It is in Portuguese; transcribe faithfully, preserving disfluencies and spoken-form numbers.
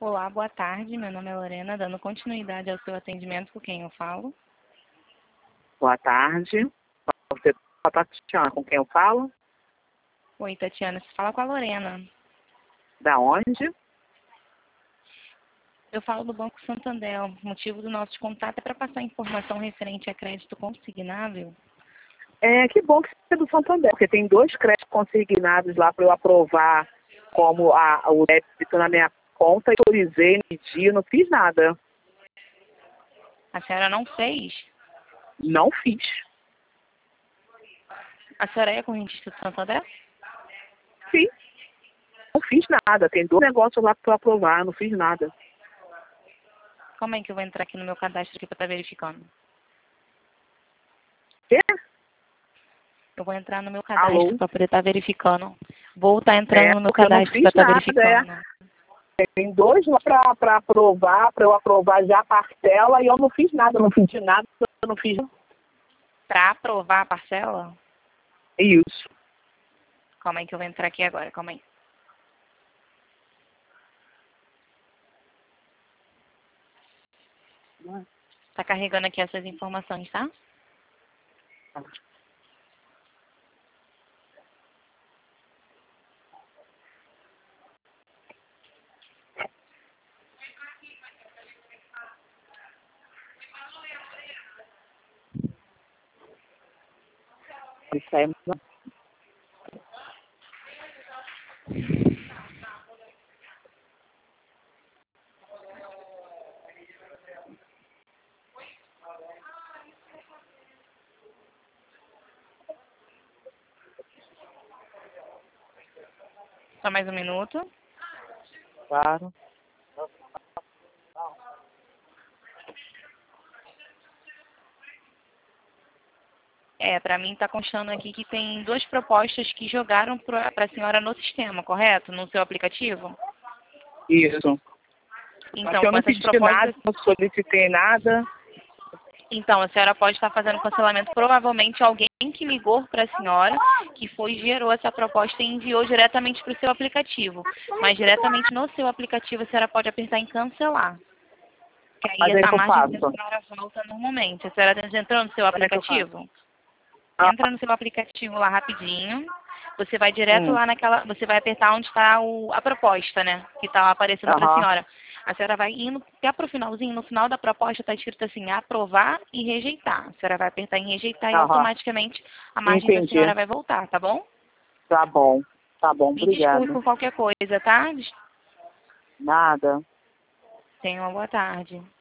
Olá, boa tarde. Meu nome é Lorena, dando continuidade ao seu atendimento, com quem eu falo? Boa tarde. Você a Tatiana, com quem eu falo? Oi, Tatiana, você fala com a Lorena. Da onde? Eu falo do Banco Santander. O motivo do nosso contato é para passar informação referente a crédito consignável. É, que bom que você é do Santander, porque tem dois créditos consignados lá para eu aprovar como a, o débito na minha conta. Eu autorizei, pedi, não fiz nada. A senhora não fez? Não fiz. A senhora é correntista do Santander? Sim. Não fiz nada. Tem dois negócios lá para eu aprovar, não fiz nada. Como é que eu vou entrar aqui no meu cadastro aqui para estar verificando? Quê? Eu vou entrar no meu Alô? cadastro para poder estar verificando. Vou estar entrando É, no meu porque eu não cadastro fiz para estar nada, verificando. é. Tem dois lá para aprovar, para eu aprovar já a parcela, e eu não fiz nada, eu não pedi nada, eu não fiz nada. Para aprovar a parcela? Isso. Calma aí que eu vou entrar aqui agora, calma aí. Tá carregando aqui essas informações, tá? Isso aí. Só mais um minuto. Claro. É, para mim está constando aqui que tem duas propostas que jogaram para a senhora no sistema, correto? No seu aplicativo? Isso. Então, Mas eu com não essas pedi propostas... nada, não solicitei nada. Então, a senhora pode estar fazendo cancelamento. Provavelmente alguém que ligou para a senhora, que foi gerou essa proposta e enviou diretamente para o seu aplicativo. Mas diretamente no seu aplicativo, a senhora pode apertar em cancelar. Que aí Mas aí essa que eu margem faço? temporária volta normalmente. A senhora já entrou no seu Como é que eu faço? aplicativo? Ah, Entra no seu aplicativo lá rapidinho. Você vai direto hum. lá naquela... Você vai apertar onde está o, a proposta, né? Que está lá aparecendo para a Aham. senhora. A senhora vai indo até para o finalzinho. No final da proposta está escrito assim, aprovar e rejeitar. A senhora vai apertar em rejeitar e Aham. automaticamente a margem da Entendi. senhora vai voltar, tá bom? Tá bom. Tá bom, Me desculpe obrigado. por qualquer coisa, tá? Nada. Tenha uma boa tarde.